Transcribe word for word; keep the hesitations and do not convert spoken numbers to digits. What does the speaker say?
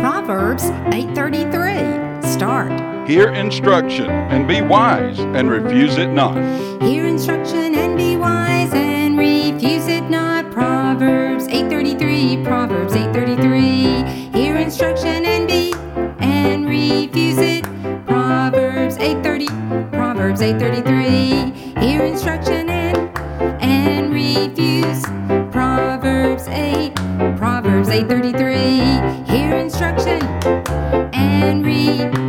Proverbs eight thirty-three. Start. Hear instruction and be wise, and refuse it not. Hear instruction and be wise, and refuse it not. Proverbs eight thirty-three. Proverbs eight thirty-three. Hear instruction and be, and refuse it. Proverbs eight thirty. Proverbs eight thirty-three. Hear instruction and, and refuse. Proverbs eight. Proverbs eight thirty-three. Hear instruction and refuse.